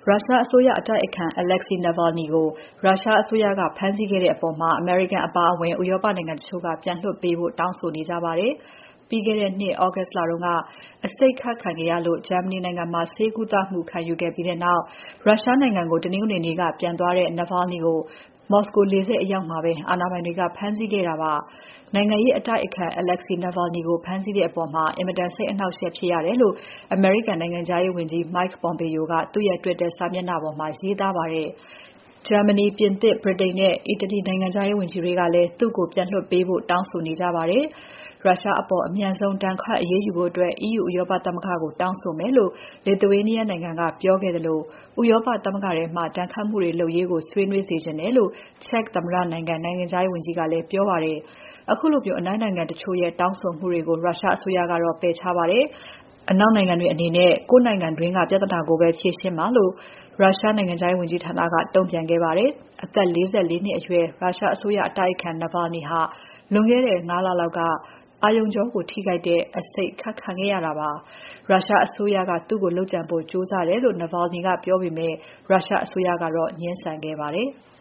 ရုရှားအစိုးရအတိုက်အခံ Alexei Navalny ကိုရုရှားအစိုးရက ဖမ်းဆီးခဲ့တဲ့အပေါ် အမေရိကန်အပါအဝင် ဥရောပနိုင်ငံတချို့က ပြန်လွှတ်ပေးဖို့ တောင်းဆိုနေကြပါတယ်။ ပြီးခဲ့တဲ့နှစ် August လတုန်းက အဆိပ်ခတ်ခံခဲ့ရလို့ ဂျာမနီနိုင်ငံမှာ ဆေးကုသမှုခံယူခဲ့ပြီးနောက် ရုရှားနိုင်ငံကို တနင်္ဂနွေနေ့က ပြန်သွားတဲ့ Navalny ကို မော်စကိုလေဆိပ်အရောက်မှာပဲ အာဏာပိုင်တွေက ဖမ်းဆီးခဲ့တာပါ။ နိုင်ငံရေးအတိုက်အခံ Alexei Navalny ကိုဖမ်းဆီးတဲ့အပေါ် အင်မတန်စိတ်အနှောင့်အယှက်ဖြစ်ရတယ်လို့ အမေရိကန်နိုင်ငံခြားရေးဝန်ကြီး Mike Pompeo ကသူ့ရဲ့ Twitter စာမျက်နှာပေါ်မှာ ရေးသားပါတယ်။ ဂျာမနီ၊ ပြင်သစ်၊ ဗြိတိန်နဲ့ အီတလီနိုင်ငံခြားရေးဝန်ကြီးတွေကလည်း သူ့ကိုပြန်လွှတ်ပေးဖို့ တောင်းဆိုနေကြပါတယ်။ ရုရှားအပေါ် အမြန်ဆုံး ဒဏ်ခတ်အရေးယူဖို့ EU ဥရောပသမဂ္ဂကို တောင်းဆိုမယ်လို့ Lithuania နိုင်ငံက ပြောခဲ့သလို ဥရောပသမဂ္ဂထဲမှာ ဒဏ်ခတ်မှုတွေလုပ်ရေးကို ဆွေးနွေးစေချင်တယ်လို့ ချက်သမ္မတနိုင်ငံ နိုင်ငံခြားရေးဝန်ကြီးကလည်း ပြောပါတယ်။ ခုလိုအနောက်နိုင်ငံတချို့ရဲ့ တောင်းဆိုမှုတွေကို ရုရှားအစိုးရကတော့ ပယ်ချပါတယ်။ အနောက်နိုင်ငံတွေအနေနဲ့ ကိုယ့်နိုင်ငံတွင်းက ပြဿနာကိုပဲ ဖြေရှင်းပါလို့ ရုရှားနိုင်ငံခြားရေးဝန်ကြီးဌာနက တုံ့ပြန်ခဲ့ပါတယ်။ အသက် ၄၄ နှစ်အရွယ် ရုရှားအစိုးရအတိုက်အခံ Navalny ဟာ လွန်ခဲ့တဲ့ ၅ လလောက်က အာရုံကြောကို ထိခိုက်တဲ့ အဆိပ်ခတ်ခံခဲ့ရတာပါ။ ရုရှားအစိုးရက သူ့ကိုလုပ်ကြံဖို့ ကြိုးစားတယ်လို့ Navalny ကပြောပေမဲ့ ရုရှားအစိုးရကတော့ ငြင်းဆန်ခဲ့ပါတယ်။